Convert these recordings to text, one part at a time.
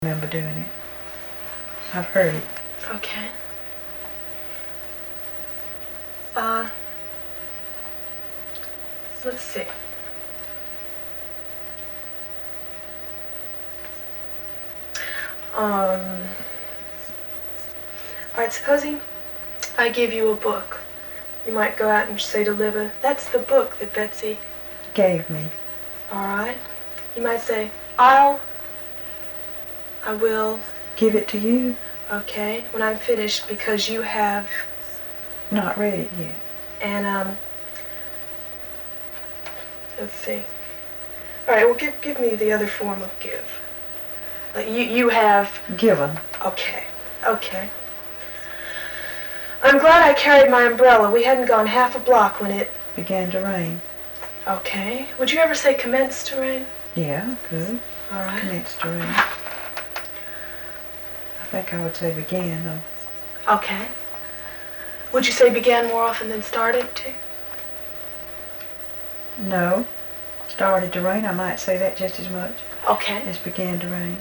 remember doing it. I've heard it. Okay. Let's see. Alright, supposing I give you a book. You might go out and say to Libba, "That's the book that Betsy gave me." Alright. You might say, I will give it to you. Okay, when I'm finished, because you have not read it yet. And let's see. Alright, well give me the other form of give. Like you have given. Okay. I'm glad I carried my umbrella. We hadn't gone half a block when it began to rain. Okay. Would you ever say commenced to rain? Yeah, good. Alright. Commenced to rain. I think I would say began, though. Okay. Would you say began more often than started to? No. Started to rain, I might say that just as much. Okay. As began to rain.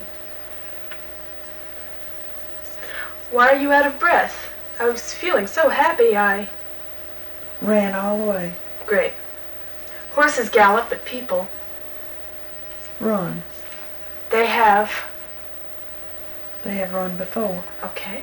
Why are you out of breath? I was feeling so happy I ran all the way. Great. Horses gallop, but people run. They have run before. Okay.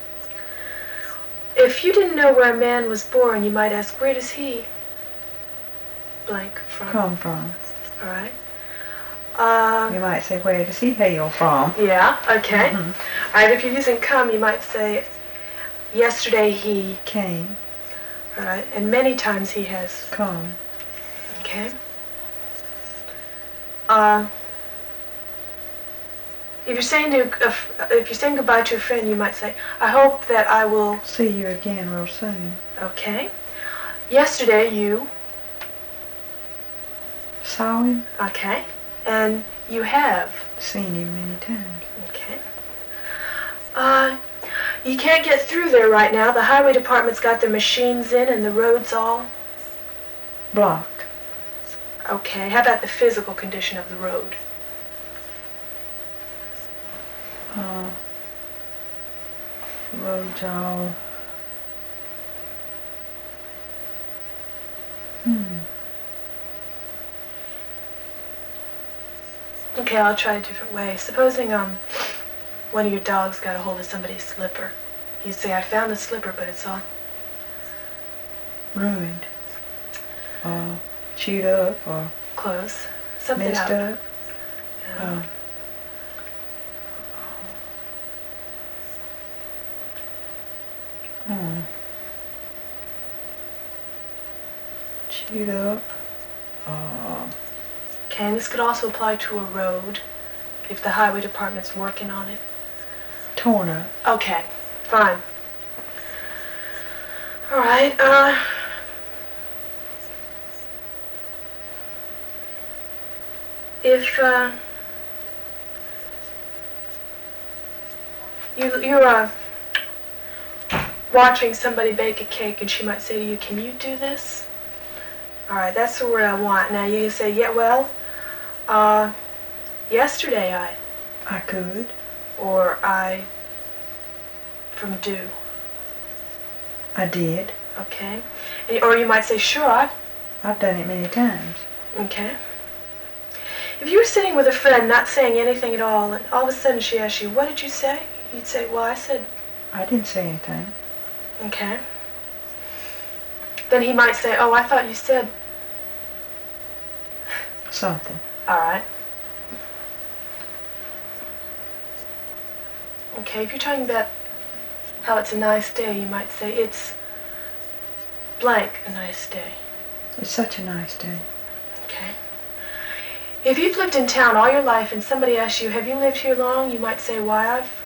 If you didn't know where a man was born, you might ask, where does he blank from? Come from. All right. You might say, where does he hail from? Yeah, okay. All right, if you're using come, you might say, yesterday he came. All right, and many times he has come. Okay. If you're saying goodbye to a friend, you might say, I hope that I will see you again real soon. Okay. Yesterday you saw him. Okay. And you have seen him many times. Okay. You can't get through there right now. The highway department's got their machines in and the road's all blocked. Okay. How about the physical condition of the road? Roads all Okay, I'll try a different way. Supposing one of your dogs got a hold of somebody's slipper. You say, I found the slipper, but it's all ruined. Chewed up or close. Something messed up. Chewed up. Okay, and this could also apply to a road if the highway department's working on it. Torn up. Okay, fine. All right, if you're watching somebody bake a cake and she might say to you, can you do this? All right, that's the word I want. Now you can say, yeah, well, yesterday I could. Or from do. I did. Okay. Or you might say, sure, I've done it many times. Okay. If you were sitting with a friend not saying anything at all, and all of a sudden she asked you, what did you say? You'd say, well, I said... I didn't say anything. Okay. Then he might say, oh, I thought you said... something. All right. Okay, if you're talking about how it's a nice day, you might say, it's blank a nice day. It's such a nice day. Okay. If you've lived in town all your life and somebody asks you, have you lived here long? You might say, why, I've